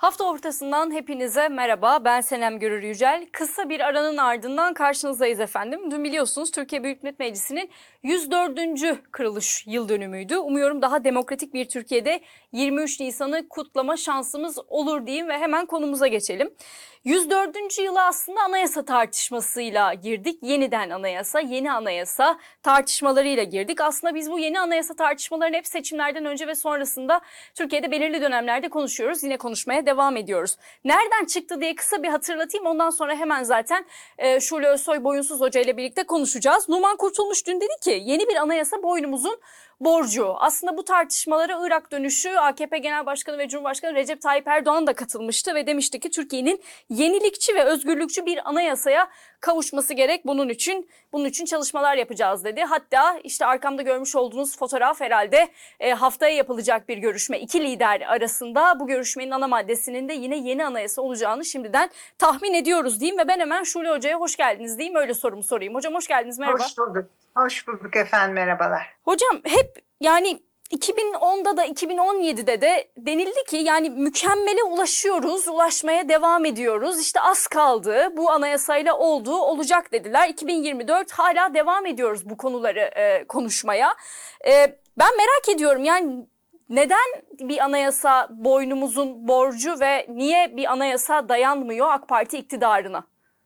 Hafta ortasından hepinize merhaba. Ben Senem Görür Yücel. Kısa bir aranın ardından karşınızdayız efendim. Dün biliyorsunuz Türkiye Büyük Millet Meclisi'nin 104. kuruluş yıl dönümüydü. Umuyorum daha demokratik bir Türkiye'de 23 Nisan'ı kutlama şansımız olur diyeyim ve hemen konumuza geçelim. 104. yıla aslında anayasa tartışmasıyla girdik. Yeniden anayasa, yeni anayasa tartışmalarıyla girdik. Aslında biz bu yeni anayasa tartışmalarını hep seçimlerden önce ve sonrasında Türkiye'de belirli dönemlerde konuşuyoruz. Yine konuşmaya devam ediyoruz. Nereden çıktı diye kısa bir hatırlatayım. Ondan sonra hemen zaten Şule Özsoy Boyunsuz Hoca ile birlikte konuşacağız. Numan Kurtulmuş dün dedi ki yeni bir anayasa boynumuzun borcu. Aslında bu tartışmalara Irak dönüşü AKP Genel Başkanı ve Cumhurbaşkanı Recep Tayyip Erdoğan da katılmıştı ve demişti ki Türkiye'nin yenilikçi ve özgürlükçü bir anayasaya kavuşması gerek. Bunun için çalışmalar yapacağız dedi. Hatta işte arkamda görmüş olduğunuz fotoğraf herhalde haftaya yapılacak bir görüşme. İki lider arasında bu görüşmenin ana maddesinin de yine yeni anayasa olacağını şimdiden tahmin ediyoruz diyeyim ve ben hemen Şule Hoca'ya hoş geldiniz diyeyim, öyle sorumu sorayım. Hocam hoş geldiniz, merhaba. Hoş bulduk. Hoş bulduk efendim, merhabalar. Hocam hep yani 2010'da da 2017'de de denildi ki yani mükemmele ulaşıyoruz, ulaşmaya devam ediyoruz. İşte az kaldı, bu anayasayla olacak dediler. 2024 hala devam ediyoruz bu konuları konuşmaya. Ben merak ediyorum yani neden bir anayasa boynumuzun borcu ve niye bir anayasa dayanmıyor AK Parti iktidarına?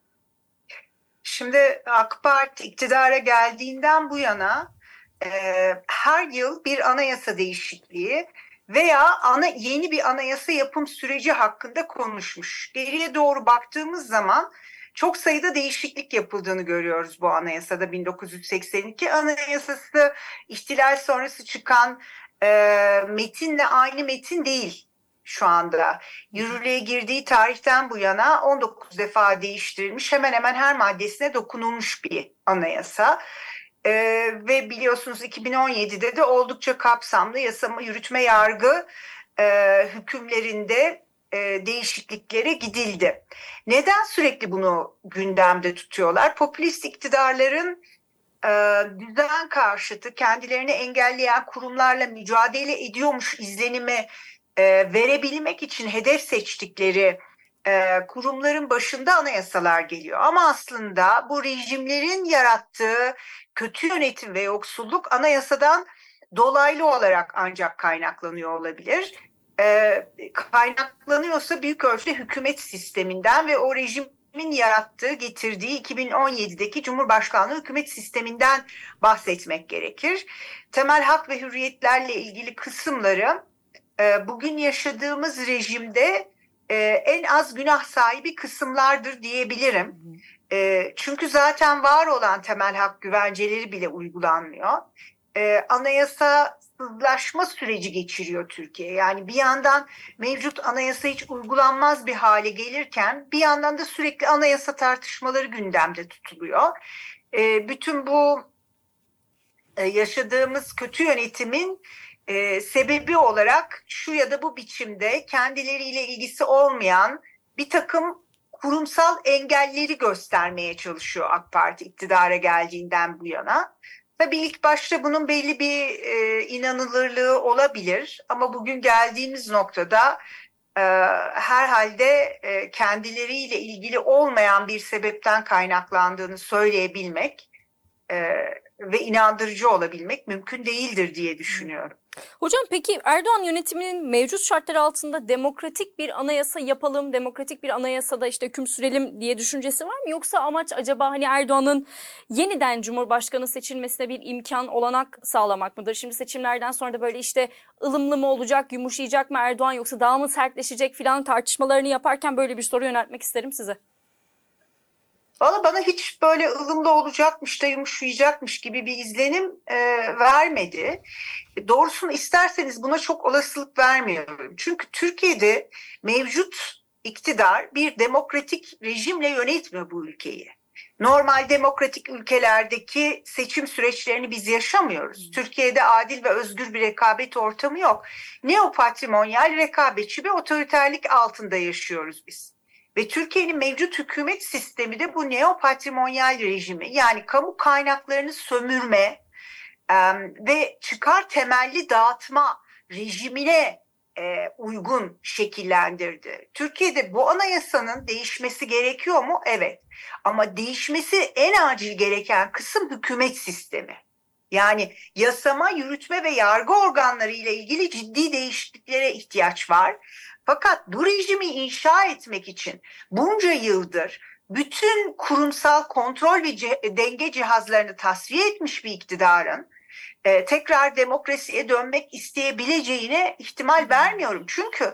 Şimdi AK Parti iktidara geldiğinden bu yana her yıl bir anayasa değişikliği veya yeni bir anayasa yapım süreci hakkında konuşmuş. Geriye doğru baktığımız zaman çok sayıda değişiklik yapıldığını görüyoruz bu anayasada. 1982 Anayasası ihtilal sonrası çıkan metinle aynı metin değil. Şu anda yürürlüğe girdiği tarihten bu yana 19 defa değiştirilmiş, hemen hemen her maddesine dokunulmuş bir anayasa. Ve biliyorsunuz 2017'de de oldukça kapsamlı yasama, yürütme, yargı hükümlerinde değişikliklere gidildi. Neden sürekli bunu gündemde tutuyorlar? Popülist iktidarların düzen karşıtı, kendilerini engelleyen kurumlarla mücadele ediyormuş izlenimi verebilmek için hedef seçtikleri kurumların başında anayasalar geliyor. Ama aslında bu rejimlerin yarattığı kötü yönetim ve yoksulluk anayasadan dolaylı olarak ancak kaynaklanıyor olabilir. Kaynaklanıyorsa büyük ölçüde hükümet sisteminden ve o rejimin yarattığı, getirdiği 2017'deki Cumhurbaşkanlığı hükümet sisteminden bahsetmek gerekir. Temel hak ve hürriyetlerle ilgili kısımları bugün yaşadığımız rejimde en az günah sahibi kısımlardır diyebilirim. Çünkü zaten var olan temel hak güvenceleri bile uygulanmıyor. Anayasasızlaşma süreci geçiriyor Türkiye. Yani bir yandan mevcut anayasa hiç uygulanmaz bir hale gelirken bir yandan da sürekli anayasa tartışmaları gündemde tutuluyor. Bütün bu yaşadığımız kötü yönetimin sebebi olarak şu ya da bu biçimde kendileriyle ilgisi olmayan bir takım kurumsal engelleri göstermeye çalışıyor AK Parti iktidara geldiğinden bu yana. Tabii ilk başta bunun belli bir inanılırlığı olabilir ama bugün geldiğimiz noktada herhalde kendileriyle ilgili olmayan bir sebepten kaynaklandığını söyleyebilmek ve inandırıcı olabilmek mümkün değildir diye düşünüyorum. Hocam peki Erdoğan yönetiminin mevcut şartlar altında demokratik bir anayasa yapalım, demokratik bir anayasada işte hüküm sürelim diye düşüncesi var mı? Yoksa amaç acaba hani Erdoğan'ın yeniden Cumhurbaşkanı seçilmesine bir imkan, olanak sağlamak mıdır? Şimdi seçimlerden sonra da böyle işte ılımlı mı olacak, yumuşayacak mı Erdoğan yoksa daha mı sertleşecek filan tartışmalarını yaparken böyle bir soru yöneltmek isterim size. Valla bana hiç böyle ılımlı olacakmış da yumuşayacakmış gibi bir izlenim vermedi. Doğrusunu isterseniz buna çok olasılık vermiyorum. Çünkü Türkiye'de mevcut iktidar bir demokratik rejimle yönetmiyor bu ülkeyi. Normal demokratik ülkelerdeki seçim süreçlerini biz yaşamıyoruz. Türkiye'de adil ve özgür bir rekabet ortamı yok. Neopatrimonyal, rekabetçi bir otoriterlik altında yaşıyoruz biz. Ve Türkiye'nin mevcut hükümet sistemi de bu neopatrimonyal rejimi, yani kamu kaynaklarını sömürme ve çıkar temelli dağıtma rejimine uygun şekillendirdi. Türkiye'de bu anayasanın değişmesi gerekiyor mu? Evet. Ama değişmesi en acil gereken kısım hükümet sistemi. Yani yasama, yürütme ve yargı organları ile ilgili ciddi değişikliklere ihtiyaç var. Fakat bu rejimi inşa etmek için bunca yıldır bütün kurumsal kontrol ve denge cihazlarını tasfiye etmiş bir iktidarın tekrar demokrasiye dönmek isteyebileceğine ihtimal vermiyorum. Çünkü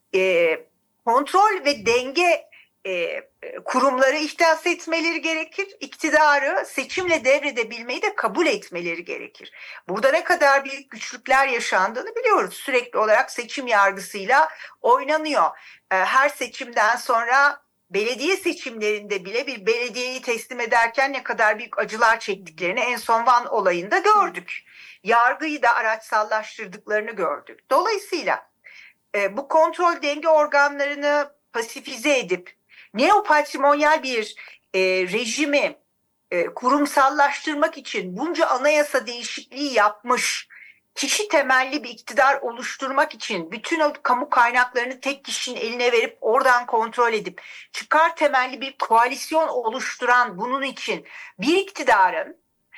kontrol ve denge kurumları ihdas etmeleri gerekir. İktidarı seçimle devredebilmeyi de kabul etmeleri gerekir. Burada ne kadar büyük güçlükler yaşandığını biliyoruz. Sürekli olarak seçim yargısıyla oynanıyor. Her seçimden sonra belediye seçimlerinde bile bir belediyeyi teslim ederken ne kadar büyük acılar çektiklerini en son Van olayında gördük. Yargıyı da araçsallaştırdıklarını gördük. Dolayısıyla bu kontrol denge organlarını pasifize edip neopatrimonyal bir rejimi kurumsallaştırmak için bunca anayasa değişikliği yapmış, kişi temelli bir iktidar oluşturmak için bütün o kamu kaynaklarını tek kişinin eline verip oradan kontrol edip çıkar temelli bir koalisyon oluşturan bunun için bir iktidarın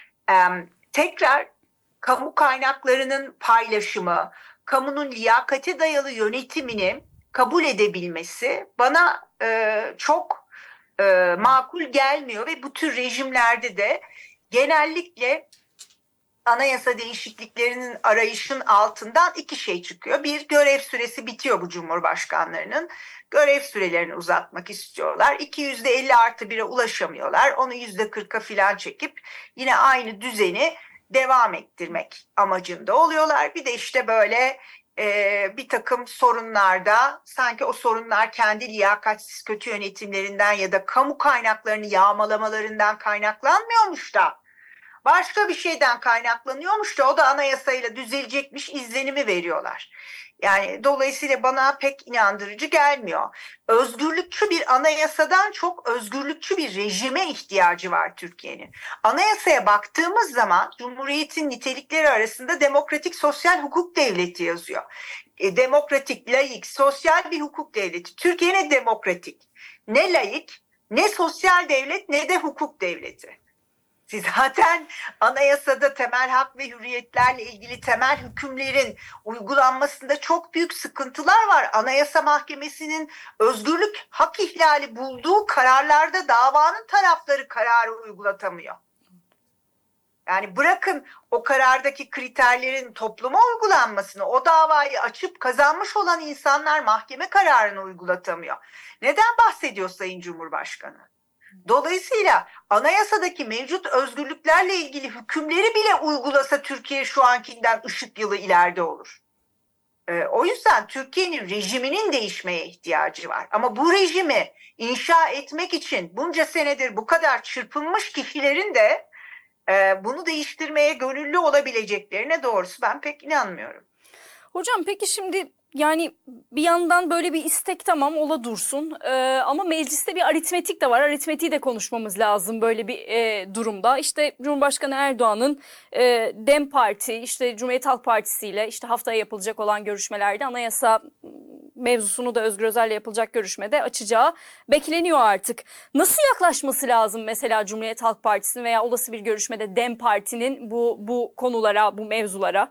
tekrar kamu kaynaklarının paylaşımı, kamunun liyakate dayalı yönetimini kabul edebilmesi bana çok makul gelmiyor ve bu tür rejimlerde de genellikle anayasa değişikliklerinin arayışın altından iki şey çıkıyor. Bir, görev süresi bitiyor bu cumhurbaşkanlarının. Görev sürelerini uzatmak istiyorlar. 250+1'e ulaşamıyorlar. Onu %40'a falan çekip yine aynı düzeni devam ettirmek amacında oluyorlar. Bir de işte böyle bir takım sorunlarda sanki o sorunlar kendi liyakatsiz kötü yönetimlerinden ya da kamu kaynaklarını yağmalamalarından kaynaklanmıyormuş da başka bir şeyden kaynaklanıyormuş da o da anayasayla düzelecekmiş izlenimi veriyorlar. Yani dolayısıyla bana pek inandırıcı gelmiyor. Özgürlükçü bir anayasadan çok özgürlükçü bir rejime ihtiyacı var Türkiye'nin. Anayasaya baktığımız zaman Cumhuriyet'in nitelikleri arasında demokratik sosyal hukuk devleti yazıyor. Demokratik, laik, sosyal bir hukuk devleti. Türkiye ne demokratik, ne laik, ne sosyal devlet, ne de hukuk devleti. Siz zaten anayasada temel hak ve hürriyetlerle ilgili temel hükümlerin uygulanmasında çok büyük sıkıntılar var. Anayasa Mahkemesi'nin özgürlük hak ihlali bulduğu kararlarda davanın tarafları kararı uygulatamıyor. Yani bırakın o karardaki kriterlerin topluma uygulanmasını, o davayı açıp kazanmış olan insanlar mahkeme kararını uygulatamıyor. Neden bahsediyor Sayın Cumhurbaşkanı? Dolayısıyla anayasadaki mevcut özgürlüklerle ilgili hükümleri bile uygulasa Türkiye şu ankinden ışık yılı ileride olur. O yüzden Türkiye'nin rejiminin değişmeye ihtiyacı var. Ama bu rejimi inşa etmek için bunca senedir bu kadar çırpınmış kişilerin de bunu değiştirmeye gönüllü olabileceklerine doğrusu ben pek inanmıyorum. Hocam peki şimdi yani bir yandan böyle bir istek tamam ola dursun ama mecliste bir aritmetik de var. Aritmetiği de konuşmamız lazım böyle bir durumda. İşte Cumhurbaşkanı Erdoğan'ın DEM Parti, işte Cumhuriyet Halk Partisi ile işte haftaya yapılacak olan görüşmelerde anayasa mevzusunu da Özgür Özel'le yapılacak görüşmede açacağı bekleniyor artık. Nasıl yaklaşması lazım mesela Cumhuriyet Halk Partisi'nin veya olası bir görüşmede DEM Parti'nin bu konulara, bu mevzulara?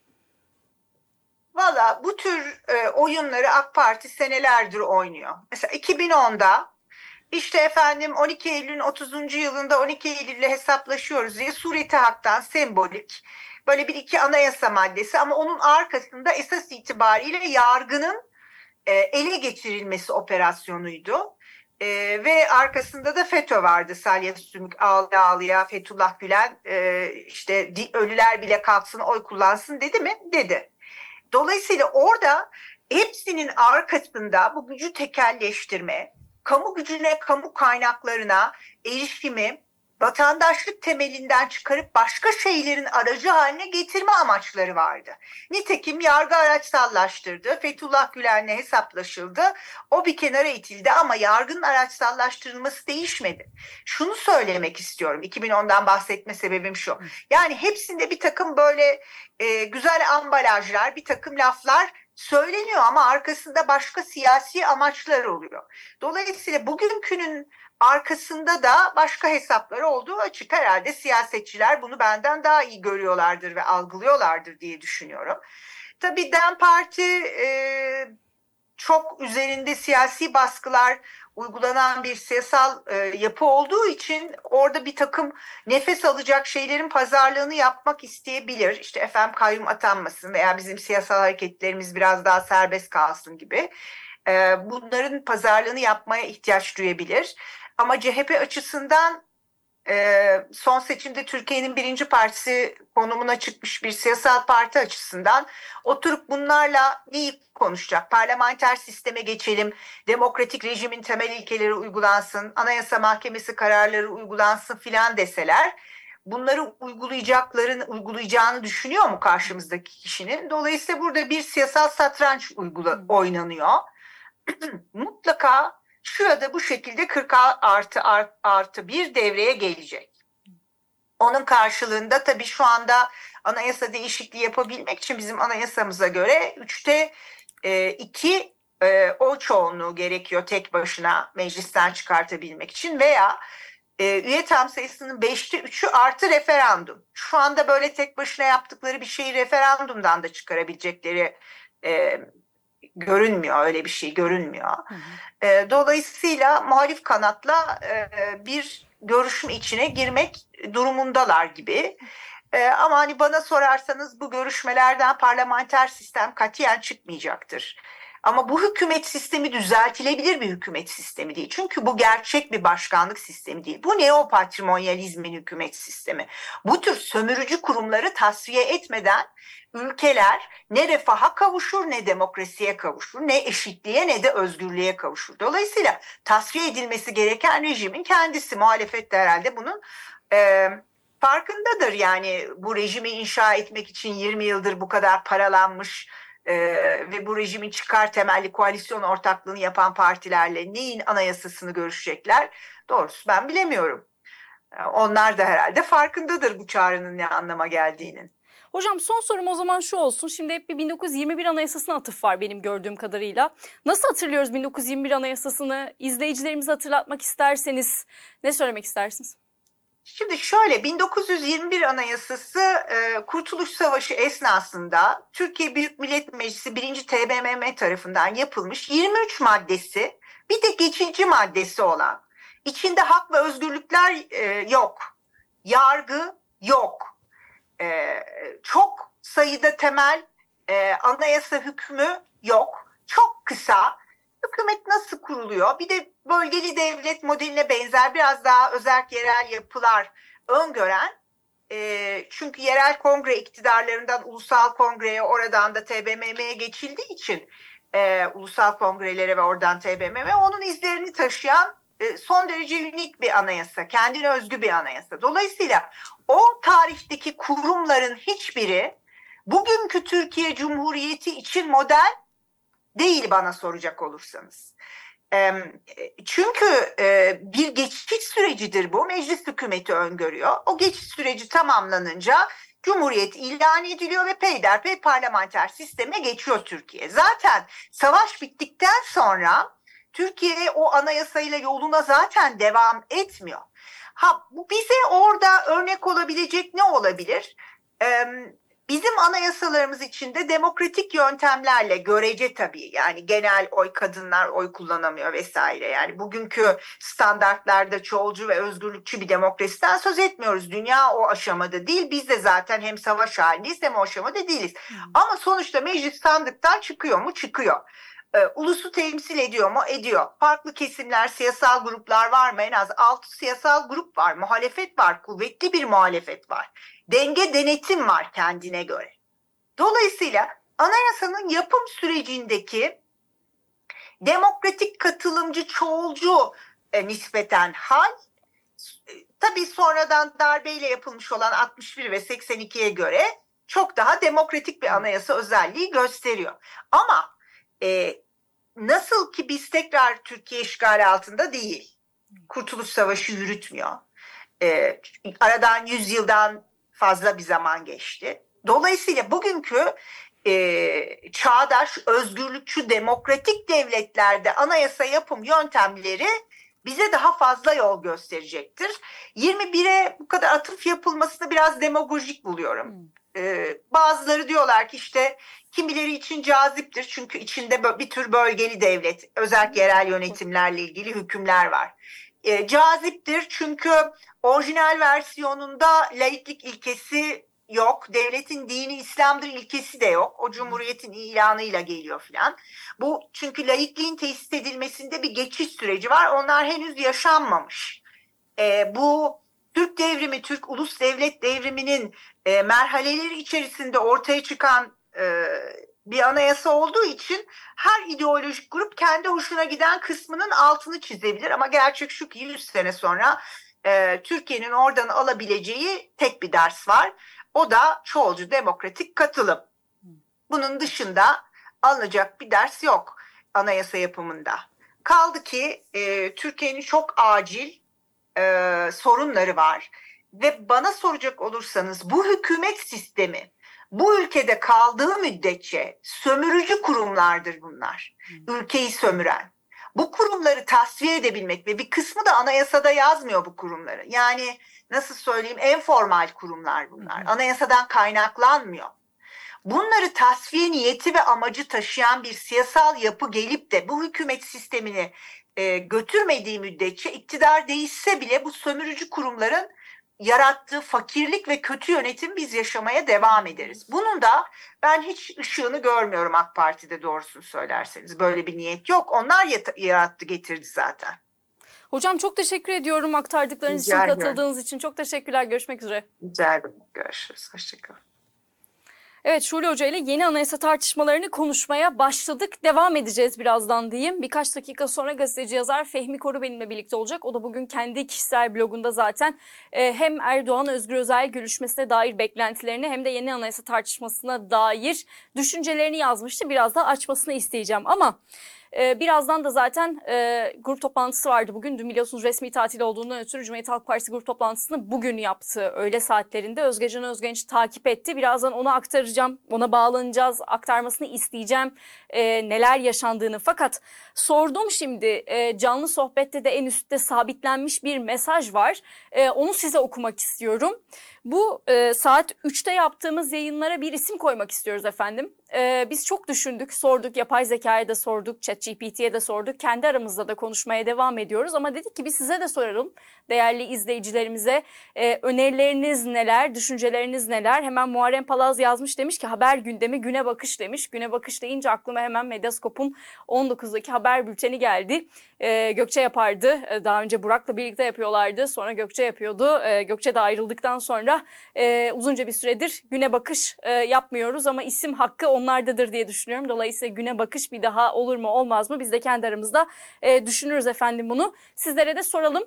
Valla bu tür oyunları AK Parti senelerdir oynuyor. Mesela 2010'da işte efendim 12 Eylül'ün 30. yılında 12 Eylül'le hesaplaşıyoruz diye sureti haktan sembolik böyle bir iki anayasa maddesi ama onun arkasında esas itibariyle yargının ele geçirilmesi operasyonuydu. Ve arkasında da FETÖ vardı. Salih Sümük ağlaya ağlaya Fethullah Gülen işte ölüler bile kalksın oy kullansın dedi mi? Dedi. Dolayısıyla orada hepsinin arkasında bu gücü tekelleştirme, kamu gücüne, kamu kaynaklarına erişimi vatandaşlık temelinden çıkarıp başka şeylerin aracı haline getirme amaçları vardı. Nitekim yargı araçsallaştırdı, Fethullah Gülen'le hesaplaşıldı, o bir kenara itildi ama yargının araçsallaştırılması değişmedi. Şunu söylemek istiyorum, 2010'dan bahsetme sebebim şu, yani hepsinde bir takım böyle güzel ambalajlar, bir takım laflar söyleniyor ama arkasında başka siyasi amaçlar oluyor. Dolayısıyla bugünkünün arkasında da başka hesapları olduğu açık. Herhalde siyasetçiler bunu benden daha iyi görüyorlardır ve algılıyorlardır diye düşünüyorum. Tabii DEM Parti çok üzerinde siyasi baskılar uygulanan bir siyasal yapı olduğu için orada bir takım nefes alacak şeylerin pazarlığını yapmak isteyebilir. İşte efendim kayyum atanmasın veya bizim siyasal hareketlerimiz biraz daha serbest kalsın gibi. Bunların pazarlığını yapmaya ihtiyaç duyabilir. Ama CHP açısından son seçimde Türkiye'nin birinci partisi konumuna çıkmış bir siyasal parti açısından oturup bunlarla neyi konuşacak? Parlamenter sisteme geçelim, demokratik rejimin temel ilkeleri uygulansın, Anayasa Mahkemesi kararları uygulansın filan deseler, bunları uygulayacağını düşünüyor mu karşımızdaki kişinin? Dolayısıyla burada bir siyasal satranç oynanıyor. Mutlaka şu ya da bu şekilde 40 artı 1 devreye gelecek. Onun karşılığında tabii şu anda anayasa değişikliği yapabilmek için bizim anayasamıza göre 3'te 2 oy çoğunluğu gerekiyor tek başına meclisten çıkartabilmek için veya üye tam sayısının 5'te 3'ü artı referandum. Şu anda böyle tek başına yaptıkları bir şeyi referandumdan da çıkarabilecekleri görünmüyor, öyle bir şey görünmüyor. Dolayısıyla muhalif kanatla bir görüşme içine girmek durumundalar gibi. Ama hani bana sorarsanız bu görüşmelerden parlamenter sistem katiyen çıkmayacaktır. Ama bu hükümet sistemi düzeltilebilir bir hükümet sistemi değil. Çünkü bu gerçek bir başkanlık sistemi değil. Bu neopatrimonyalizmin hükümet sistemi. Bu tür sömürücü kurumları tasfiye etmeden ülkeler ne refaha kavuşur, ne demokrasiye kavuşur, ne eşitliğe ne de özgürlüğe kavuşur. Dolayısıyla tasfiye edilmesi gereken rejimin kendisi, muhalefet de herhalde bunun farkındadır. Yani bu rejimi inşa etmek için 20 yıldır bu kadar paralanmış ve bu rejimin çıkar temelli koalisyon ortaklığını yapan partilerle neyin anayasasını görüşecekler? Doğrusu ben bilemiyorum. Onlar da herhalde farkındadır bu çağrının ne anlama geldiğinin. Hocam son sorum o zaman şu olsun. Şimdi hep bir 1921 Anayasası'na atıf var benim gördüğüm kadarıyla. Nasıl hatırlıyoruz 1921 Anayasası'nı? İzleyicilerimize hatırlatmak isterseniz ne söylemek istersiniz? Şimdi şöyle 1921 Anayasası Kurtuluş Savaşı esnasında Türkiye Büyük Millet Meclisi 1. TBMM tarafından yapılmış 23 maddesi bir de geçici maddesi olan içinde hak ve özgürlükler yok, yargı yok, çok sayıda temel anayasa hükmü yok, çok kısa. Hükümet nasıl kuruluyor? Bir de bölgeli devlet modeline benzer biraz daha özerk yerel yapılar öngören, çünkü yerel kongre iktidarlarından ulusal kongreye, oradan da TBMM'ye geçildiği için ulusal kongrelere ve oradan TBMM onun izlerini taşıyan son derece unik bir anayasa, kendine özgü bir anayasa. Dolayısıyla o tarihteki kurumların hiçbiri bugünkü Türkiye Cumhuriyeti için model değil bana soracak olursanız. Çünkü bir geçiş sürecidir bu. Meclis hükümeti öngörüyor. O geçiş süreci tamamlanınca Cumhuriyet ilan ediliyor ve peyderpey parlamenter sisteme geçiyor Türkiye. Zaten savaş bittikten sonra Türkiye o anayasayla yoluna zaten devam etmiyor. Bu bize orada örnek olabilecek ne olabilir? Bizim anayasalarımız içinde demokratik yöntemlerle görece tabii, yani genel oy, kadınlar oy kullanamıyor vesaire. Yani bugünkü standartlarda çoğulcu ve özgürlükçü bir demokrasiden söz etmiyoruz. Dünya o aşamada değil. Biz de zaten hem savaş halindeyiz hem o aşamada değiliz. Ama sonuçta meclis sandıktan çıkıyor mu? Çıkıyor. Ulusu temsil ediyor mu? Ediyor. Farklı kesimler, siyasal gruplar var mı? En az 6 siyasal grup var. Muhalefet var. Kuvvetli bir muhalefet var. Denge, denetim var kendine göre. Dolayısıyla anayasanın yapım sürecindeki demokratik, katılımcı, çoğulcu nispeten hal, tabii sonradan darbeyle yapılmış olan 61 ve 82'ye göre çok daha demokratik bir anayasa özelliği gösteriyor. Ama nasıl ki biz tekrar Türkiye işgali altında değil, Kurtuluş Savaşı yürütmüyor. Aradan 100 yıldan fazla bir zaman geçti. Dolayısıyla bugünkü çağdaş, özgürlükçü, demokratik devletlerde anayasa yapım yöntemleri bize daha fazla yol gösterecektir. 21'e bu kadar atıf yapılmasını biraz demagojik buluyorum. Bazıları diyorlar ki işte kimileri için caziptir çünkü içinde bir tür bölgeli devlet, özel yerel yönetimlerle ilgili hükümler var. Caziptir çünkü orijinal versiyonunda laiklik ilkesi yok. Devletin dini İslam'dır ilkesi de yok. O cumhuriyetin ilanıyla geliyor filan. Bu çünkü laikliğin tesis edilmesinde bir geçiş süreci var. Onlar henüz yaşanmamış. Bu Türk devrimi, Türk ulus devlet devriminin merhaleleri içerisinde ortaya çıkan bir anayasa olduğu için her ideolojik grup kendi hoşuna giden kısmının altını çizebilir. Ama gerçek şu ki 100 sene sonra Türkiye'nin oradan alabileceği tek bir ders var. O da çoğulcu demokratik katılım. Bunun dışında alınacak bir ders yok anayasa yapımında. Kaldı ki Türkiye'nin çok acil sorunları var. Ve bana soracak olursanız bu hükümet sistemi bu ülkede kaldığı müddetçe sömürücü kurumlardır bunlar. Ülkeyi sömüren. Bu kurumları tasfiye edebilmek ve bir kısmı da anayasada yazmıyor bu kurumları. Yani nasıl söyleyeyim en formal kurumlar bunlar. Anayasadan kaynaklanmıyor. Bunları tasfiye niyeti ve amacı taşıyan bir siyasal yapı gelip de bu hükümet sistemini götürmediği müddetçe iktidar değişse bile bu sömürücü kurumların yarattığı fakirlik ve kötü yönetim biz yaşamaya devam ederiz. Bunun da ben hiç ışığını görmüyorum AK Parti'de doğrusunu söylerseniz. Böyle bir niyet yok. Onlar yarattı getirdi zaten. Hocam çok teşekkür ediyorum aktardıklarınız için, katıldığınız için. Çok teşekkürler. Görüşmek üzere. Rica ederim. Görüşürüz. Hoşçakalın. Evet, Şule Hoca ile yeni anayasa tartışmalarını konuşmaya başladık. Devam edeceğiz birazdan diyeyim. Birkaç dakika sonra gazeteci yazar Fehmi Koru benimle birlikte olacak. O da bugün kendi kişisel blogunda zaten hem Erdoğan Özgür Özel görüşmesine dair beklentilerini hem de yeni anayasa tartışmasına dair düşüncelerini yazmıştı. Biraz daha açmasını isteyeceğim ama birazdan da zaten grup toplantısı vardı bugün. Dün biliyorsunuz resmi tatil olduğundan ötürü Cumhuriyet Halk Partisi grup toplantısını bugün yaptı. Öğle saatlerinde Özgecan Özgenç takip etti. Birazdan ona aktaracağım, ona bağlanacağız, aktarmasını isteyeceğim neler yaşandığını. Fakat sordum şimdi canlı sohbette de en üstte sabitlenmiş bir mesaj var. Onu size okumak istiyorum. Bu saat 3'te yaptığımız yayınlara bir isim koymak istiyoruz efendim. Biz çok düşündük, sorduk, yapay zekaya da sorduk, ChatGPT'ye de sorduk. Kendi aramızda da konuşmaya devam ediyoruz. Ama dedik ki biz size de soralım, değerli izleyicilerimize. Önerileriniz neler, düşünceleriniz neler? Hemen Muharrem Palaz yazmış, demiş ki haber gündemi güne bakış demiş. Güne bakış deyince aklıma hemen Medyascope'un 19'daki haber bülteni geldi. Gökçe yapardı. Daha önce Burak'la birlikte yapıyorlardı. Sonra Gökçe yapıyordu. Gökçe de ayrıldıktan sonra uzunca bir süredir güne bakış yapmıyoruz ama isim hakkı onlardadır diye düşünüyorum. Dolayısıyla güne bakış bir daha olur mu olmaz mı? Biz de kendi aramızda düşünürüz efendim bunu. Sizlere de soralım.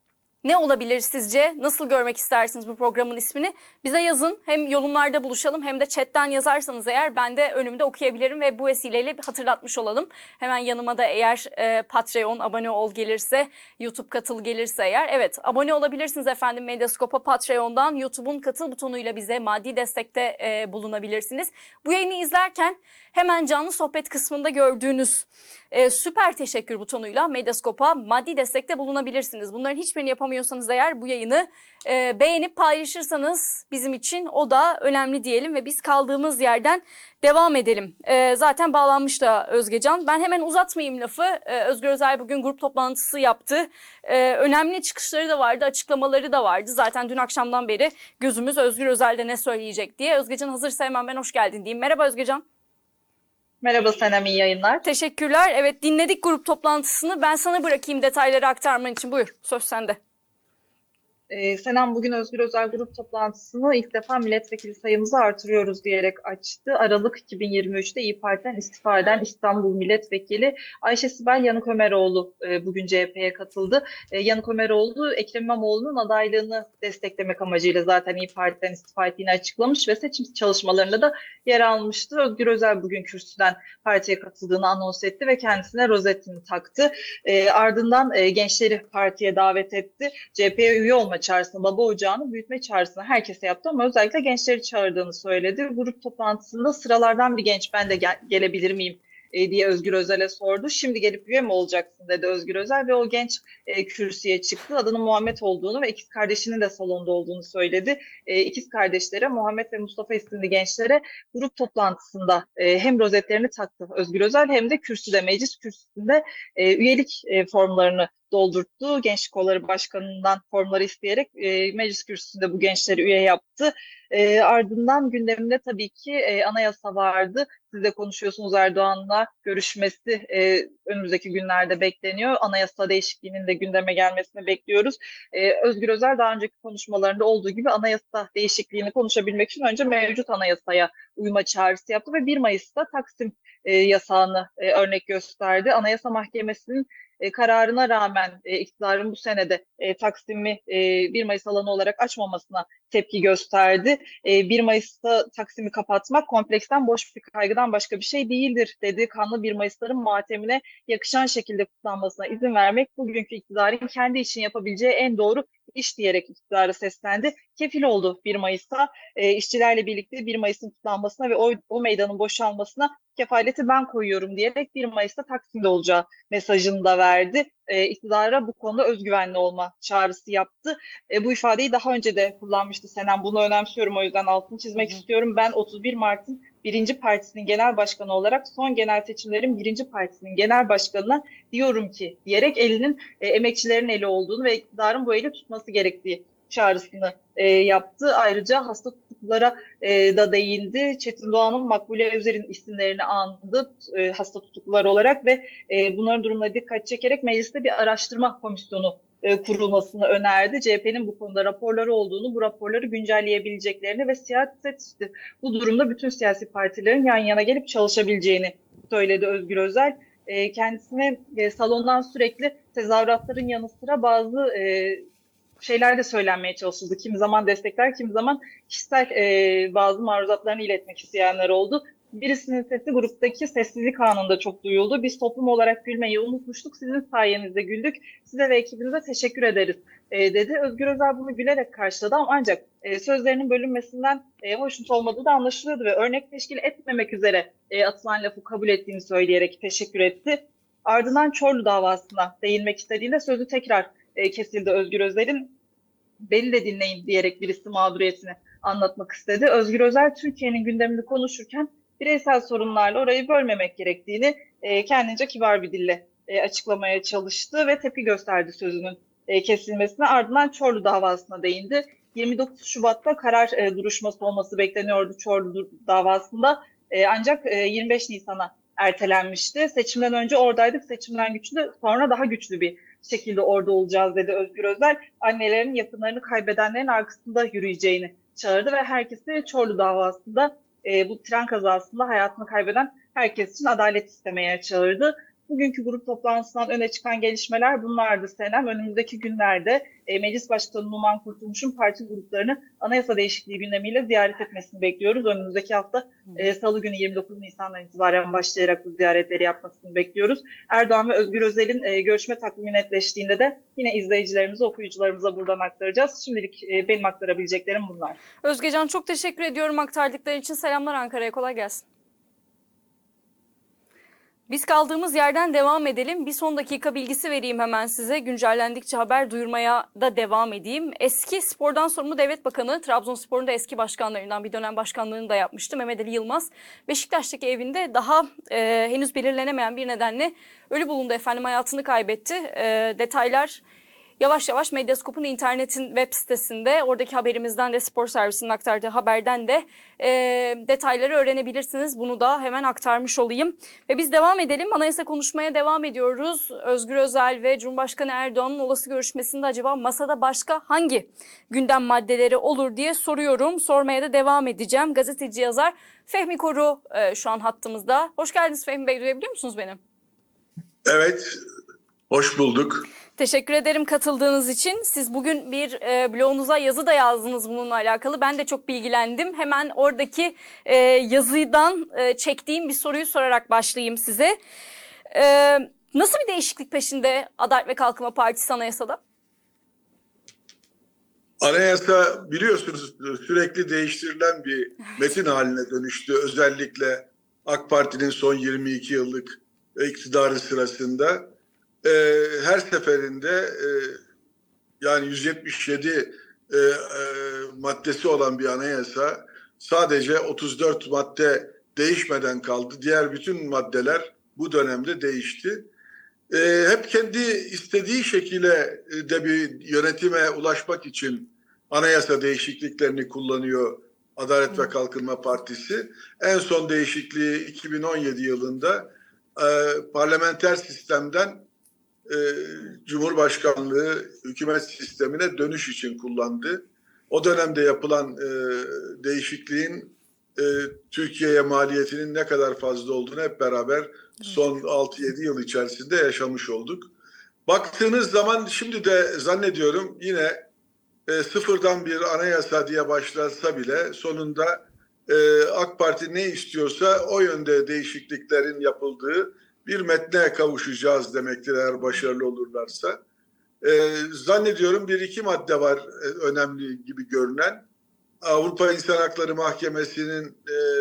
Ne olabilir sizce? Nasıl görmek istersiniz bu programın ismini? Bize yazın. Hem yorumlarda buluşalım hem de chatten yazarsanız eğer ben de önümde okuyabilirim ve bu vesileyle hatırlatmış olalım. Hemen yanıma da eğer Patreon abone ol gelirse, YouTube katıl gelirse eğer. Evet, abone olabilirsiniz efendim Medyascope'a Patreon'dan. YouTube'un katıl butonuyla bize maddi destekte bulunabilirsiniz. Bu yayını izlerken hemen canlı sohbet kısmında gördüğünüz süper teşekkür butonuyla Medyascope'a maddi destekte bulunabilirsiniz. Bunların hiçbirini yapamıyorsanız eğer bu yayını beğenip paylaşırsanız bizim için o da önemli diyelim ve biz kaldığımız yerden devam edelim. Zaten bağlanmış da Özgecan. Ben hemen uzatmayayım lafı. Özgür Özel bugün grup toplantısı yaptı. Önemli çıkışları da vardı, açıklamaları da vardı. Zaten dün akşamdan beri gözümüz Özgür Özel'de ne söyleyecek diye. Özgecan hazırsa hemen ben hoş geldin diyeyim. Merhaba Özgecan. Merhaba Senem, iyi yayınlar. Teşekkürler. Evet, dinledik grup toplantısını. Ben sana bırakayım detayları aktarman için. Buyur, söz sende. Senem bugün Özgür Özel grup toplantısını ilk defa milletvekili sayımızı artırıyoruz diyerek açtı. Aralık 2023'te İYİ Parti'den istifa eden İstanbul Milletvekili Ayşe Sibel Yanık-Ömeroğlu bugün CHP'ye katıldı. Yanık-Ömeroğlu Ekrem İmamoğlu'nun adaylığını desteklemek amacıyla zaten İYİ Parti'den istifa ettiğini açıklamış ve seçim çalışmalarında da yer almıştı. Özgür Özel bugün kürsüden partiye katıldığını anons etti ve kendisine rozetini taktı. Ardından gençleri partiye davet etti. CHP'ye üye olma çağrısını, baba ocağını büyütme çağrısını herkese yaptı ama özellikle gençleri çağırdığını söyledi. Grup toplantısında sıralardan bir genç ben de gelebilir miyim diye Özgür Özel'e sordu. Şimdi gelip üye mi olacaksın dedi Özgür Özel ve o genç kürsüye çıktı. Adının Muhammed olduğunu ve ikiz kardeşinin de salonda olduğunu söyledi. İkiz kardeşlere, Muhammed ve Mustafa isimli gençlere grup toplantısında hem rozetlerini taktı Özgür Özel hem de kürsüde, meclis kürsüsünde üyelik formlarını doldurttu. Gençlik Kolları Başkanı'ndan formları isteyerek meclis kürsüsünde bu gençleri üye yaptı. Ardından gündeminde tabii ki anayasa vardı. Siz de konuşuyorsunuz, Erdoğan'la görüşmesi önümüzdeki günlerde bekleniyor. Anayasa değişikliğinin de gündeme gelmesini bekliyoruz. Özgür Özel daha önceki konuşmalarında olduğu gibi anayasa değişikliğini konuşabilmek için önce mevcut anayasaya uyma çağrısı yaptı ve 1 Mayıs'ta Taksim yasağını örnek gösterdi. Anayasa Mahkemesi'nin kararına rağmen iktidarın bu senede Taksim'i 1 Mayıs alanı olarak açmamasına tepki gösterdi. 1 Mayıs'ta Taksim'i kapatmak kompleksten, boş bir kaygıdan başka bir şey değildir dedi. Kanlı 1 Mayıs'ların matemine yakışan şekilde kutlanmasına izin vermek bugünkü iktidarın kendi için yapabileceği en doğru iş diyerek iktidara seslendi. Kefil oldu 1 Mayıs'ta işçilerle birlikte 1 Mayıs'ın kutlanmasına ve o meydanın boşalmasına kefaleti ben koyuyorum diyerek 1 Mayıs'ta Taksim'de olacağı mesajını da verdi. İktidara bu konuda özgüvenli olma çağrısı yaptı. Bu ifadeyi daha önce de kullanmıştı Senem. Bunu önemsiyorum, o yüzden altını çizmek istiyorum. Ben 31 Mart'ın 1. Partisinin genel başkanı olarak son genel seçimlerin 1. Partisinin genel başkanına diyorum ki diyerek elinin emekçilerin eli olduğunu ve iktidarın bu eli tutması gerektiği çağrısını yaptı. Ayrıca hasta tutuklulara da değindi. Çetin Doğan'ın, Makbule Özer'in isimlerini andı hasta tutuklular olarak ve bunların durumuna dikkat çekerek mecliste bir araştırma komisyonu kurulmasını önerdi. CHP'nin bu konuda raporları olduğunu, bu raporları güncelleyebileceklerini ve siyaset bu durumda bütün siyasi partilerin yan yana gelip çalışabileceğini söyledi Özgür Özel. Kendisine salondan sürekli tezahüratların yanı sıra bazı şeyler de söylenmeye çalışıldı. Kimi zaman destekler, kimi zaman kişisel bazı maruzatlarını iletmek isteyenler oldu. Birisinin sesi gruptaki sessizlik anında çok duyuldu. Biz toplum olarak gülmeyi unutmuştuk. Sizin sayenizde güldük. Size ve ekibinize teşekkür ederiz dedi. Özgür Özel bunu gülerek karşıladı ama ancak sözlerinin bölünmesinden hoşnut olmadığı da anlaşılıyordu ve örnek teşkil etmemek üzere atılan lafı kabul ettiğini söyleyerek teşekkür etti. Ardından Çorlu davasına değinmek istediğinde sözü tekrar kesildi Özgür Özel'in. Beni de dinleyin diyerek birisi mağduriyetini anlatmak istedi. Özgür Özel Türkiye'nin gündemini konuşurken bireysel sorunlarla orayı bölmemek gerektiğini kendince kibar bir dille açıklamaya çalıştı ve tepki gösterdi sözünün kesilmesine. Ardından Çorlu davasına değindi. 29 Şubat'ta karar duruşması olması bekleniyordu Çorlu davasında. Ancak 25 Nisan'a ertelenmişti. Seçimden önce oradaydık, seçimden güçlü, sonra daha güçlü bir şekilde orada olacağız dedi Özgür Özel. Annelerin yakınlarını kaybedenlerin arkasında yürüyeceğini çağırdı ve herkesi Çorlu davasında bu tren kazasında hayatını kaybeden herkes için adalet istemeye çağırdı. Bugünkü grup toplantısından öne çıkan gelişmeler bunlardı Senem. Önümüzdeki günlerde Meclis Başkanı Numan Kurtulmuş'un parti gruplarını anayasa değişikliği gündemiyle ziyaret etmesini bekliyoruz. Önümüzdeki hafta Salı günü 29 Nisan'dan itibaren başlayarak bu ziyaretleri yapmasını bekliyoruz. Erdoğan ve Özgür Özel'in görüşme takvimi netleştiğinde de yine izleyicilerimize, okuyucularımıza buradan aktaracağız. Şimdilik benim aktarabileceklerim bunlar. Özgecan, çok teşekkür ediyorum aktardıkları için. Selamlar Ankara'ya, kolay gelsin. Biz kaldığımız yerden devam edelim. Bir son dakika bilgisi vereyim hemen size. Güncellendikçe haber duyurmaya da devam edeyim. Eski spordan sorumlu devlet bakanı, Trabzonspor'un da eski başkanlarından bir dönem başkanlığını da yapmıştı, Mehmet Ali Yılmaz. Beşiktaş'taki evinde daha henüz belirlenemeyen bir nedenle ölü bulundu efendim, hayatını kaybetti. Detaylar yavaş yavaş Medyaskop'un internetin web sitesinde, oradaki haberimizden de, spor servisinin aktardığı haberden de detayları öğrenebilirsiniz. Bunu da hemen aktarmış olayım. Ve biz devam edelim. Anayasa konuşmaya devam ediyoruz. Özgür Özel ve Cumhurbaşkanı Erdoğan'ın olası görüşmesinde acaba masada başka hangi gündem maddeleri olur diye soruyorum. Sormaya da devam edeceğim. Gazeteci yazar Fehmi Koru şu an hattımızda. Hoş geldiniz Fehmi Bey, duyabiliyor musunuz beni? Evet, hoş bulduk. Teşekkür ederim katıldığınız için. Siz bugün bir blogunuza yazı da yazdınız bununla alakalı. Ben de çok bilgilendim. Hemen oradaki yazıdan çektiğim bir soruyu sorarak başlayayım size. Nasıl bir değişiklik peşinde Adalet ve Kalkınma Partisi anayasada? Anayasa biliyorsunuz sürekli değiştirilen bir metin haline dönüştü. Özellikle AK Parti'nin son 22 yıllık iktidarı sırasında her seferinde yani 177 maddesi olan bir anayasa sadece 34 madde değişmeden kaldı. Diğer bütün maddeler bu dönemde değişti. Hep kendi istediği şekilde de bir yönetime ulaşmak için anayasa değişikliklerini kullanıyor Adalet ve Kalkınma Partisi. En son değişikliği 2017 yılında parlamenter sistemden Cumhurbaşkanlığı hükümet sistemine dönüş için kullandı. O dönemde yapılan değişikliğin Türkiye'ye maliyetinin ne kadar fazla olduğunu hep beraber son 6-7 yıl içerisinde yaşamış olduk. Baktığınız zaman şimdi de zannediyorum yine sıfırdan bir anayasa diye başlansa bile sonunda AK Parti ne istiyorsa o yönde değişikliklerin yapıldığı bir metne kavuşacağız demektir eğer başarılı olurlarsa. Zannediyorum bir iki madde var önemli gibi görünen. Avrupa İnsan Hakları Mahkemesi'nin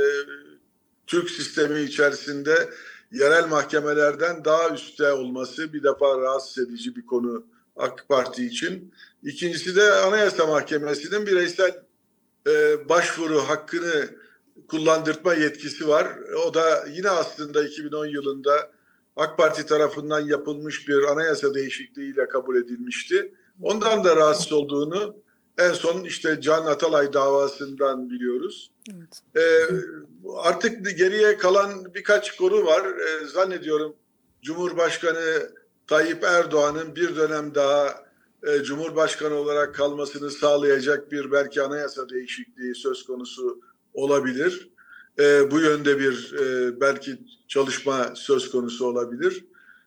Türk sistemi içerisinde yerel mahkemelerden daha üstte olması bir defa rahatsız edici bir konu AK Parti için. İkincisi de Anayasa Mahkemesi'nin bireysel başvuru hakkını kullandırma yetkisi var. O da yine aslında 2010 yılında AK Parti tarafından yapılmış bir anayasa değişikliğiyle kabul edilmişti. Ondan da rahatsız olduğunu en son işte Can Atalay davasından biliyoruz. Evet. Artık geriye kalan birkaç konu var. Zannediyorum Cumhurbaşkanı Tayyip Erdoğan'ın bir dönem daha Cumhurbaşkanı olarak kalmasını sağlayacak bir belki anayasa değişikliği söz konusu olabilir. Bu yönde bir belki çalışma söz konusu olabilir.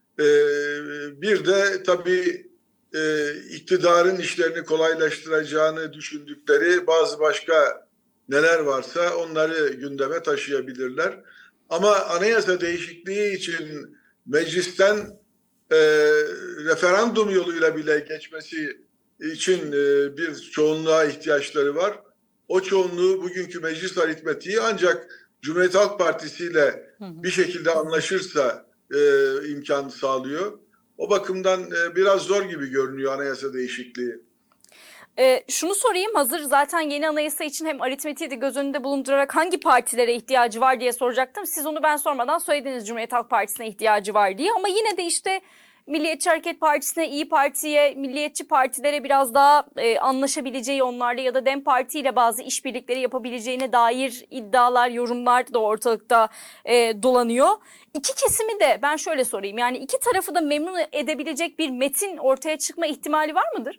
Bir de tabii iktidarın işlerini kolaylaştıracağını düşündükleri bazı başka neler varsa onları gündeme taşıyabilirler. Ama anayasa değişikliği için meclisten referandum yoluyla bile geçmesi için bir çoğunluğa ihtiyaçları var. O çoğunluğu bugünkü meclis aritmetiği ancak Cumhuriyet Halk Partisi ile bir şekilde anlaşırsa imkan sağlıyor. O bakımdan biraz zor gibi görünüyor anayasa değişikliği. Şunu sorayım, hazır zaten yeni anayasa için hem aritmetiği de göz önünde bulundurarak hangi partilere ihtiyacı var diye soracaktım. Siz onu ben sormadan söylediniz, Cumhuriyet Halk Partisi'ne ihtiyacı var diye, ama yine de işte Milliyetçi Hareket Partisi'ne, İYİ Parti'ye, milliyetçi partilere biraz daha anlaşabileceği onlarla ya da DEM Parti ile bazı işbirlikleri yapabileceğine dair iddialar, yorumlar da ortalıkta dolanıyor. İki kesimi de ben şöyle sorayım, yani iki tarafı da memnun edebilecek bir metin ortaya çıkma ihtimali var mıdır?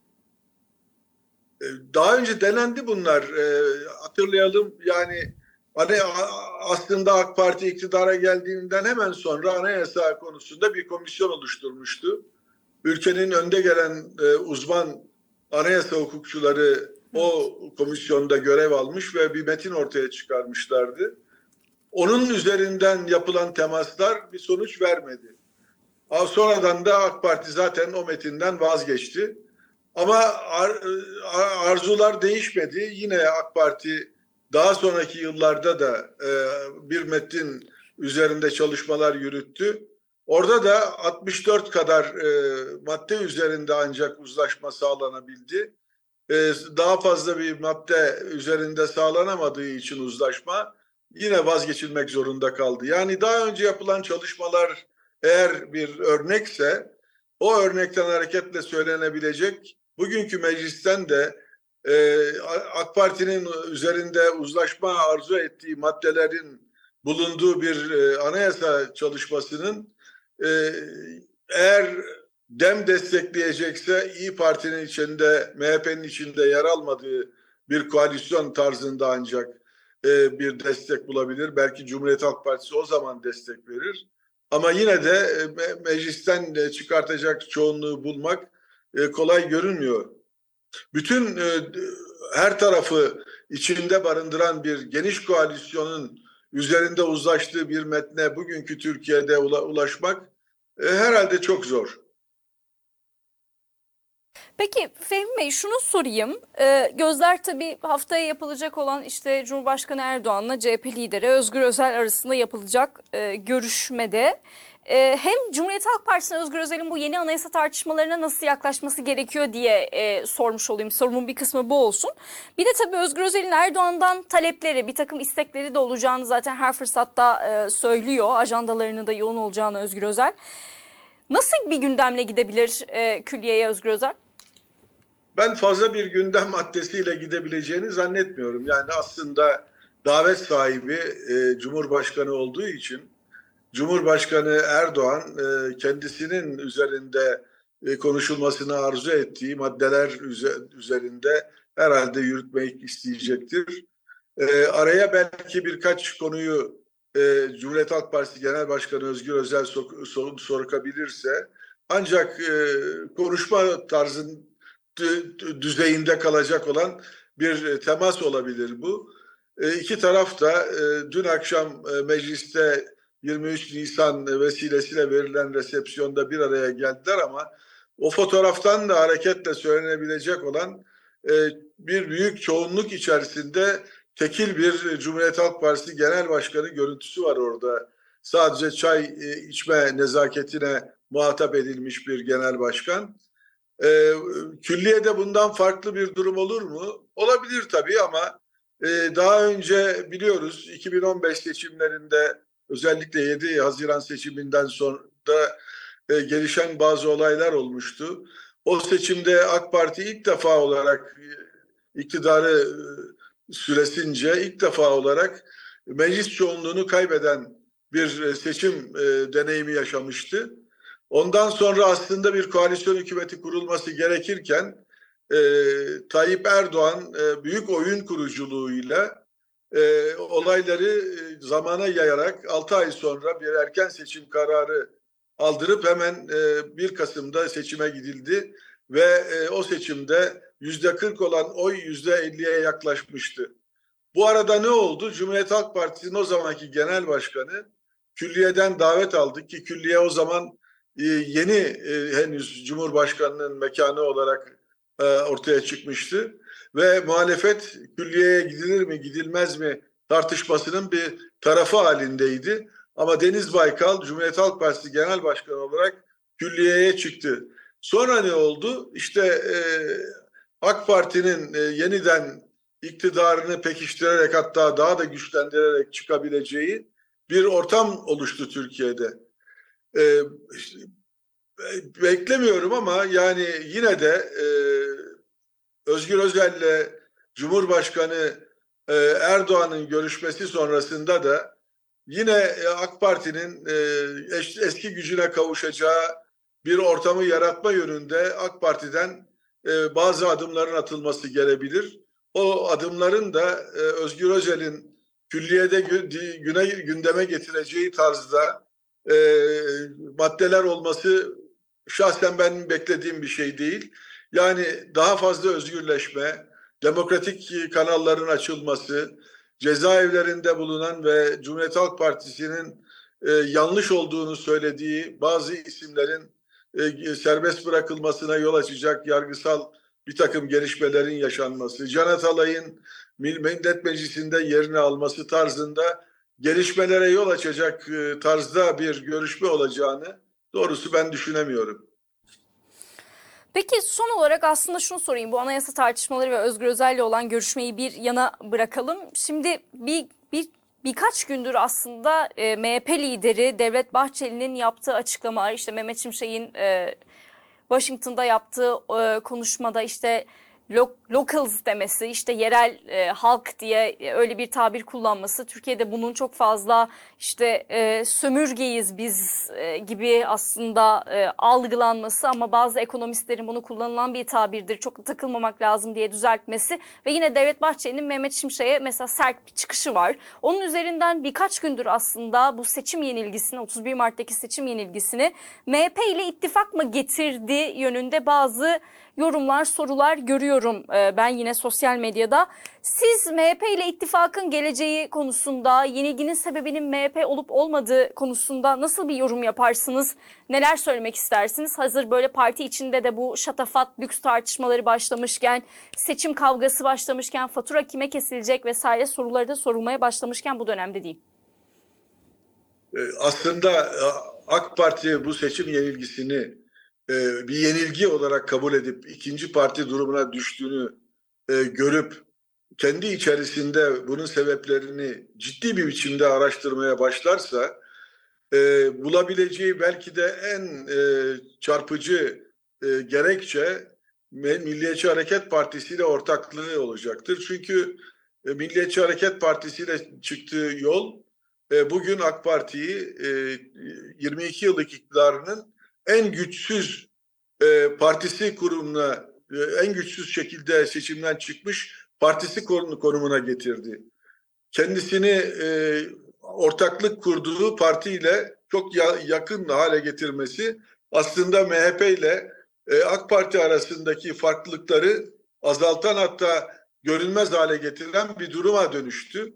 Daha önce denendi bunlar. Hatırlayalım yani hani aslında AK Parti iktidara geldiğinden hemen sonra anayasa konusunda bir komisyon oluşturmuştu. Ülkenin önde gelen uzman anayasa hukukçuları o komisyonda görev almış ve bir metin ortaya çıkarmışlardı. Onun üzerinden yapılan temaslar bir sonuç vermedi. Sonradan da AK Parti zaten o metinden vazgeçti. Ama arzular değişmedi. Yine AK Parti daha sonraki yıllarda da bir metin üzerinde çalışmalar yürüttü. Orada da 64 kadar madde üzerinde ancak uzlaşma sağlanabildi. Daha fazla bir madde üzerinde sağlanamadığı için uzlaşma yine vazgeçilmek zorunda kaldı. Yani daha önce yapılan çalışmalar eğer bir örnekse o örnekten hareketle söylenebilecek bugünkü meclisten de AK Parti'nin üzerinde uzlaşma arzu ettiği maddelerin bulunduğu bir anayasa çalışmasının eğer DEM destekleyecekse İYİ Parti'nin içinde, MHP'nin içinde yer almadığı bir koalisyon tarzında ancak bir destek bulabilir. Belki Cumhuriyet Halk Partisi o zaman destek verir. Ama yine de meclisten çıkartacak çoğunluğu bulmak kolay görünmüyor. Bütün her tarafı içinde barındıran bir geniş koalisyonun üzerinde uzlaştığı bir metne bugünkü Türkiye'de ulaşmak herhalde çok zor. Peki Fehmi Bey, şunu sorayım. Gözler tabii haftaya yapılacak olan işte Cumhurbaşkanı Erdoğan'la CHP lideri Özgür Özel arasında yapılacak görüşmede hem Cumhuriyet Halk Partisi'ne Özgür Özel'in bu yeni anayasa tartışmalarına nasıl yaklaşması gerekiyor diye sormuş olayım. Sorumun bir kısmı bu olsun. Bir de tabii Özgür Özel'in Erdoğan'dan talepleri, bir takım istekleri de olacağını zaten her fırsatta söylüyor. Ajandalarının da yoğun olacağını Özgür Özel. Nasıl bir gündemle gidebilir külliyeye Özgür Özel? Ben fazla bir gündem maddesiyle gidebileceğini zannetmiyorum. Yani aslında davet sahibi Cumhurbaşkanı olduğu için Cumhurbaşkanı Erdoğan kendisinin üzerinde konuşulmasını arzu ettiği maddeler üzerinde herhalde yürütmek isteyecektir. Araya belki birkaç konuyu Cumhuriyet Halk Partisi Genel Başkanı Özgür Özel sokabilirse, ancak konuşma tarzın düzeyinde kalacak olan bir temas olabilir bu. İki taraf da dün akşam mecliste 23 Nisan vesilesiyle verilen resepsiyonda bir araya geldiler, ama o fotoğraftan da hareketle söylenebilecek olan bir büyük çoğunluk içerisinde tekil bir Cumhuriyet Halk Partisi Genel Başkanı görüntüsü var orada. Sadece çay içme nezaketine muhatap edilmiş bir genel başkan. Külliyede bundan farklı bir durum olur mu? Olabilir tabii, ama daha önce biliyoruz 2015 seçimlerinde, özellikle 7 Haziran seçiminden sonra gelişen bazı olaylar olmuştu. O seçimde AK Parti ilk defa olarak iktidarı süresince ilk defa olarak meclis çoğunluğunu kaybeden bir seçim deneyimi yaşamıştı. Ondan sonra aslında bir koalisyon hükümeti kurulması gerekirken Tayyip Erdoğan büyük oyun kuruculuğuyla olayları zamana yayarak 6 ay sonra bir erken seçim kararı aldırıp hemen 1 Kasım'da seçime gidildi ve o seçimde %40 olan oy %50'ye yaklaşmıştı. Bu arada ne oldu? Cumhuriyet Halk Partisi'nin o zamanki genel başkanı külliyeden davet aldı ki külliye o zaman yeni henüz Cumhurbaşkanı'nın mekanı olarak ortaya çıkmıştı ve muhalefet külliyeye gidilir mi gidilmez mi tartışmasının bir tarafı halindeydi. Ama Deniz Baykal Cumhuriyet Halk Partisi Genel Başkanı olarak külliyeye çıktı. Sonra ne oldu? İşte AK Parti'nin yeniden iktidarını pekiştirerek, hatta daha da güçlendirerek çıkabileceği bir ortam oluştu Türkiye'de. İşte, beklemiyorum ama yani yine de Özgür Özel'le Cumhurbaşkanı Erdoğan'ın görüşmesi sonrasında da yine AK Parti'nin eski gücüne kavuşacağı bir ortamı yaratma yönünde AK Parti'den bazı adımların atılması gelebilir. O adımların da Özgür Özel'in külliyede gündeme getireceği tarzda maddeler olması şahsen benim beklediğim bir şey değil. Yani daha fazla özgürleşme, demokratik kanalların açılması, cezaevlerinde bulunan ve Cumhuriyet Halk Partisi'nin yanlış olduğunu söylediği bazı isimlerin serbest bırakılmasına yol açacak yargısal bir takım gelişmelerin yaşanması, Can Atalay'ın Millet Meclisi'nde yerini alması tarzında gelişmelere yol açacak tarzda bir görüşme olacağını doğrusu ben düşünemiyorum. Peki son olarak aslında şunu sorayım. Bu anayasa tartışmaları ve Özgür Özel'le olan görüşmeyi bir yana bırakalım. Şimdi birkaç gündür aslında MHP lideri Devlet Bahçeli'nin yaptığı açıklamalar, işte Mehmet Şimşek'in Washington'da yaptığı konuşmada işte locals demesi, işte yerel halk diye öyle bir tabir kullanması, Türkiye'de bunun çok fazla işte sömürgeyiz biz gibi aslında algılanması, ama bazı ekonomistlerin bunu kullanılan bir tabirdir, çok takılmamak lazım diye düzeltmesi ve yine Devlet Bahçeli'nin Mehmet Şimşek'e mesela sert bir çıkışı var. Onun üzerinden birkaç gündür aslında bu seçim yenilgisini, 31 Mart'taki seçim yenilgisini MHP ile ittifak mı getirdi yönünde bazı yorumlar, sorular görüyorum ben yine sosyal medyada. Siz MHP ile ittifakın geleceği konusunda, yenilginin sebebinin MHP olup olmadığı konusunda nasıl bir yorum yaparsınız? Neler söylemek istersiniz? Hazır böyle parti içinde de bu şatafat, lüks tartışmaları başlamışken, seçim kavgası başlamışken, fatura kime kesilecek vesaire soruları da sorulmaya başlamışken bu dönemde değil. Aslında AK Parti bu seçim yenilgisini bir yenilgi olarak kabul edip ikinci parti durumuna düştüğünü görüp kendi içerisinde bunun sebeplerini ciddi bir biçimde araştırmaya başlarsa bulabileceği belki de en çarpıcı gerekçe Milliyetçi Hareket Partisi ile ortaklığı olacaktır. Çünkü Milliyetçi Hareket Partisi ile çıktığı yol bugün AK Parti'yi 22 yıllık iktidarının en güçsüz partisi kurumuna, en güçsüz şekilde seçimden çıkmış partisi konumuna getirdi. Kendisini ortaklık kurduğu partiyle çok yakın hale getirmesi aslında MHP ile AK Parti arasındaki farklılıkları azaltan, hatta görünmez hale getiren bir duruma dönüştü.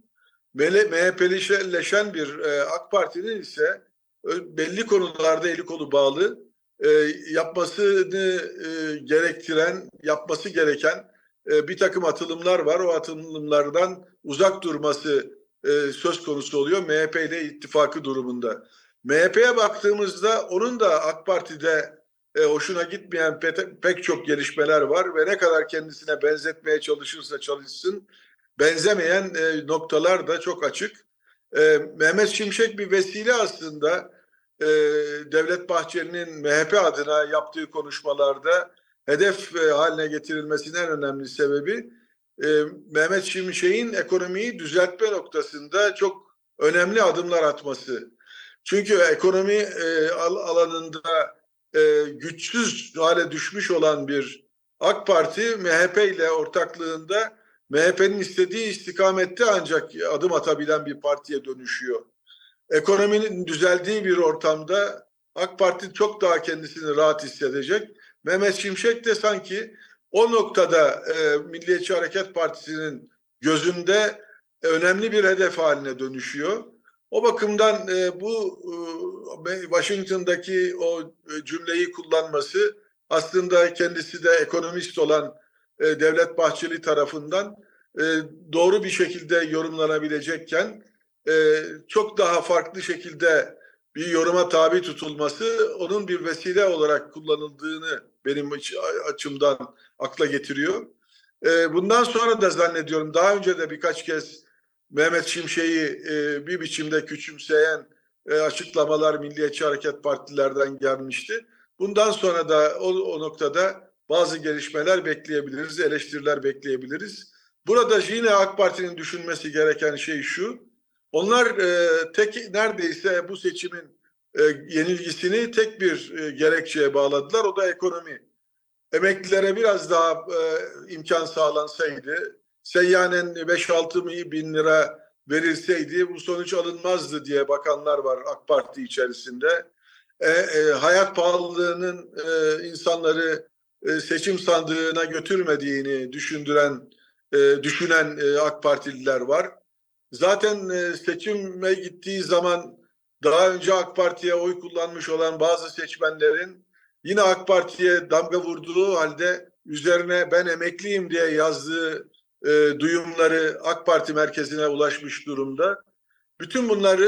MHP'leşen bir AK Parti'nin ise belli konularda eli kolu bağlı, yapmasını gerektiren, yapması gereken bir takım atılımlar var. O atılımlardan uzak durması söz konusu oluyor MHP ile ittifakı durumunda. MHP'ye baktığımızda onun da AK Parti'de hoşuna gitmeyen pek çok gelişmeler var ve ne kadar kendisine benzetmeye çalışırsa çalışsın benzemeyen noktalar da çok açık. Mehmet Şimşek bir vesile aslında Devlet Bahçeli'nin MHP adına yaptığı konuşmalarda hedef haline getirilmesinin en önemli sebebi Mehmet Şimşek'in ekonomiyi düzeltme noktasında çok önemli adımlar atması. Çünkü ekonomi alanında güçsüz hale düşmüş olan bir AK Parti MHP ile ortaklığında MHP'nin istediği istikamette ancak adım atabilen bir partiye dönüşüyor. Ekonominin düzeldiği bir ortamda AK Parti çok daha kendisini rahat hissedecek. Mehmet Şimşek de sanki o noktada Milliyetçi Hareket Partisi'nin gözünde önemli bir hedef haline dönüşüyor. O bakımdan bu Washington'daki o cümleyi kullanması aslında kendisi de ekonomist olan Devlet Bahçeli tarafından doğru bir şekilde yorumlanabilecekken çok daha farklı şekilde bir yoruma tabi tutulması onun bir vesile olarak kullanıldığını benim açımdan akla getiriyor. Bundan sonra da zannediyorum daha önce de birkaç kez Mehmet Şimşek'i bir biçimde küçümseyen açıklamalar Milliyetçi Hareket Partilerden gelmişti. Bundan sonra da o noktada bazı gelişmeler bekleyebiliriz, eleştiriler bekleyebiliriz. Burada yine AK Parti'nin düşünmesi gereken şey şu: onlar neredeyse bu seçimin yenilgisini tek bir gerekçeye bağladılar. O da ekonomi. Emeklilere biraz daha imkan sağlansaydı, seyyanen 5-6 bin lira verilseydi bu sonuç alınmazdı diye bakanlar var AK Parti içerisinde. Hayat pahalılığının insanları seçim sandığına götürmediğini düşünen AK Partililer var. Zaten seçime gittiği zaman daha önce AK Parti'ye oy kullanmış olan bazı seçmenlerin yine AK Parti'ye damga vurduğu halde üzerine ben emekliyim diye yazdığı duyumları AK Parti merkezine ulaşmış durumda. Bütün bunları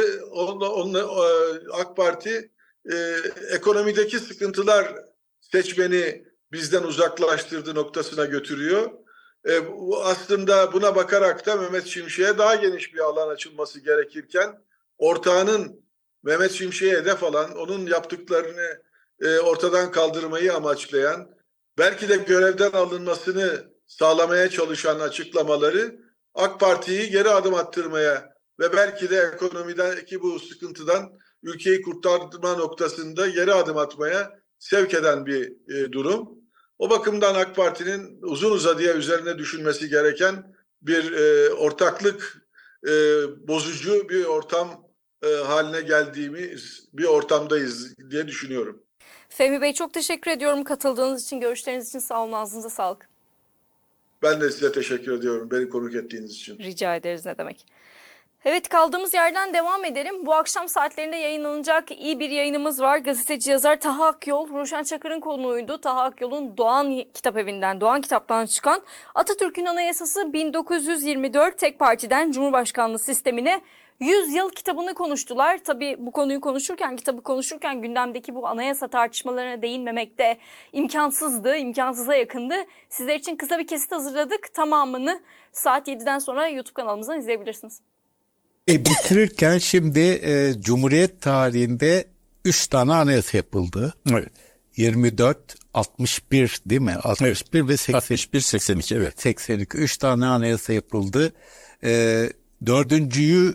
AK Parti ekonomideki sıkıntılar seçmeni bizden uzaklaştırdığı noktasına götürüyor. Aslında buna bakarak da Mehmet Şimşek'e daha geniş bir alan açılması gerekirken ortağının Mehmet Şimşek'e hedef alan, onun yaptıklarını ortadan kaldırmayı amaçlayan, belki de görevden alınmasını sağlamaya çalışan açıklamaları AK Parti'yi geri adım attırmaya ve belki de ekonomideki bu sıkıntıdan ülkeyi kurtarma noktasında geri adım atmaya sevk eden bir durum. O bakımdan AK Parti'nin uzun uzadıya üzerine düşünmesi gereken bir ortaklık bozucu bir ortam haline geldiğimiz bir ortamdayız diye düşünüyorum. Fehmi Bey çok teşekkür ediyorum katıldığınız için, görüşleriniz için. Sağ olun, ağzınıza sağlık. Ben de size teşekkür ediyorum beni konuk ettiğiniz için. Rica ederiz, ne demek. Evet, kaldığımız yerden devam edelim. Bu akşam saatlerinde yayınlanacak iyi bir yayınımız var. Gazeteci yazar Taha Akyol, Ruşen Çakır'ın konuğuydu. Taha Akyol'un Doğan Kitapevi'nden, Doğan Kitap'tan çıkan Atatürk'ün Anayasası 1924 tek partiden Cumhurbaşkanlığı sistemine 100 yıl kitabını konuştular. Tabii bu konuyu konuşurken, kitabı konuşurken gündemdeki bu anayasa tartışmalarına değinmemek de imkansızdı, imkansıza yakındı. Sizler için kısa bir kesit hazırladık. Tamamını saat 7'den sonra YouTube kanalımızdan izleyebilirsiniz. Bitirirken şimdi Cumhuriyet tarihinde 3 tane anayasa yapıldı. Evet. 24, 61 değil mi? 61 Evet. ve 61, 82 evet. 82. 3 tane anayasa yapıldı. Dördüncüyü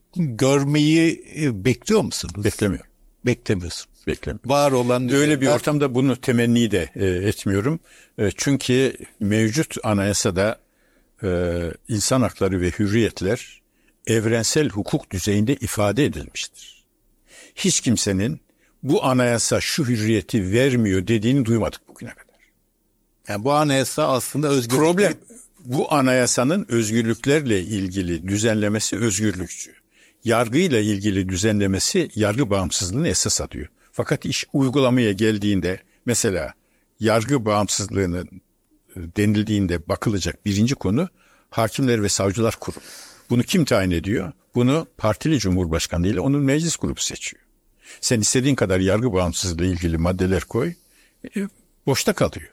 görmeyi bekliyor musunuz? Beklemiyorum. Beklemiyorsun. Beklemiyorum. Var olan Öyle bir düzenler- ortamda bunu temenni de etmiyorum. Çünkü mevcut anayasada insan hakları ve hürriyetler evrensel hukuk düzeyinde ifade edilmiştir. Hiç kimsenin bu anayasa şu hürriyeti vermiyor dediğini duymadık bugüne kadar. Yani bu anayasa aslında özgürlük. Problem bu anayasanın özgürlüklerle ilgili düzenlemesi özgürlükçü. Yargıyla ilgili düzenlemesi yargı bağımsızlığını esas alıyor. Fakat iş uygulamaya geldiğinde mesela yargı bağımsızlığını denildiğinde bakılacak birinci konu Hakimler ve Savcılar Kurulu. Bunu kim tayin ediyor? Bunu partili cumhurbaşkanı ile onun meclis grubu seçiyor. Sen istediğin kadar yargı bağımsızlığı ile ilgili maddeler koy, boşta kalıyor.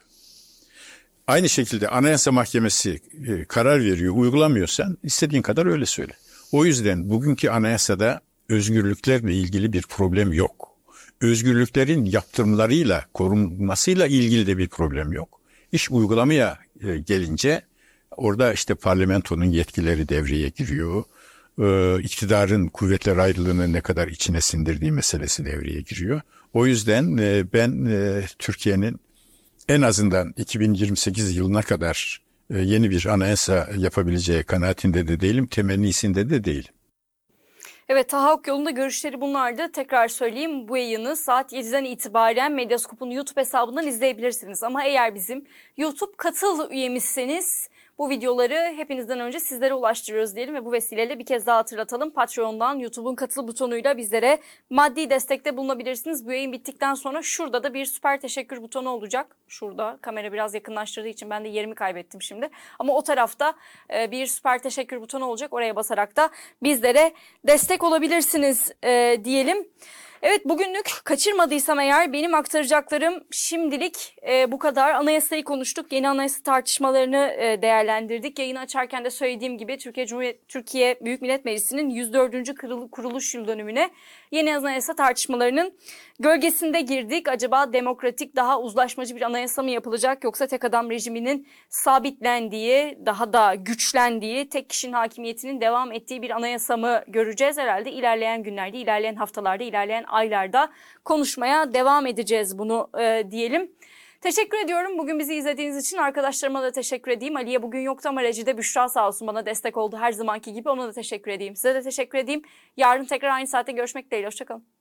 Aynı şekilde Anayasa Mahkemesi karar veriyor, uygulamıyorsan istediğin kadar öyle söyle. O yüzden bugünkü anayasada özgürlüklerle ilgili bir problem yok. Özgürlüklerin yaptırımlarıyla korunmasıyla ilgili de bir problem yok. İş uygulamaya gelince orada işte parlamentonun yetkileri devreye giriyor. İktidarın kuvvetler ayrılığını ne kadar içine sindirdiği meselesi devreye giriyor. O yüzden ben Türkiye'nin en azından 2028 yılına kadar yeni bir anayasa yapabileceği kanaatinde de değilim, temennisinde de değilim. Evet, Taha Akyol'un da görüşleri bunlardı. Tekrar söyleyeyim, bu yayını saat 7'den itibaren Medyascope'un YouTube hesabından izleyebilirsiniz. Ama eğer bizim YouTube Katıl üyemizseniz bu videoları hepinizden önce sizlere ulaştırıyoruz diyelim ve bu vesileyle bir kez daha hatırlatalım. Patreon'dan YouTube'un katıl butonuyla bizlere maddi destekte bulunabilirsiniz. Bu yayın bittikten sonra şurada da bir süper teşekkür butonu olacak. Şurada kamera biraz yakınlaştırdığı için ben de yerimi kaybettim şimdi. Ama o tarafta bir süper teşekkür butonu olacak. Oraya basarak da bizlere destek olabilirsiniz diyelim. Evet, bugünlük kaçırmadıysam eğer benim aktaracaklarım şimdilik bu kadar. Anayasayı konuştuk, yeni anayasa tartışmalarını değerlendirdik. Yayını açarken de söylediğim gibi Türkiye Büyük Millet Meclisi'nin 104. kuruluş yıl dönümüne yeni anayasa tartışmalarının gölgesinde girdik. Acaba demokratik, daha uzlaşmacı bir anayasa mı yapılacak, yoksa tek adam rejiminin sabitlendiği, daha da güçlendiği, tek kişinin hakimiyetinin devam ettiği bir anayasa mı göreceğiz? Herhalde ilerleyen günlerde, ilerleyen haftalarda, ilerleyen aylarda konuşmaya devam edeceğiz bunu diyelim. Teşekkür ediyorum bugün bizi izlediğiniz için. Arkadaşlarıma da teşekkür edeyim. Aliye bugün yoktu ama rejide Büşra sağ olsun bana destek oldu her zamanki gibi. Ona da teşekkür edeyim. Size de teşekkür edeyim. Yarın tekrar aynı saatte görüşmek dileğiyle. Hoşçakalın.